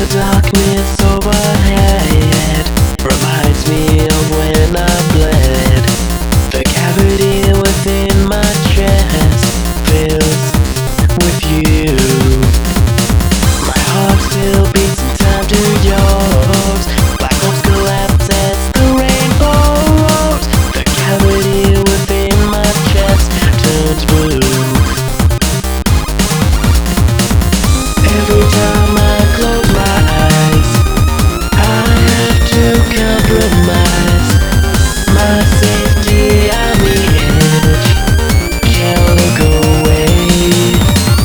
darkness overhead reminds me of when I bled. The cavity within my chest fills with you. My heart still beats in time to yours. Black holes collapse as the rainbow roars. The cavity within my chest turns blue. Every time I close my eyes, I have to compromise my safety on the edge. Can't look away,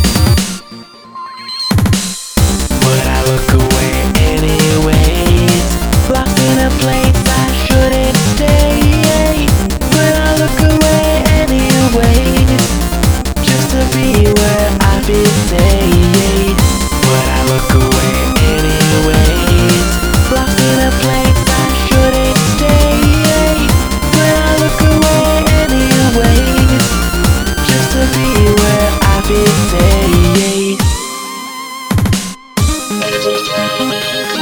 but I look away anyways. Locked in a place I shouldn't stay, but I look away anyways, just to be where I feel safe. But I look away anyways. Locked in a place I shouldn't stay, but I look away anyways, just to be where I feel safe.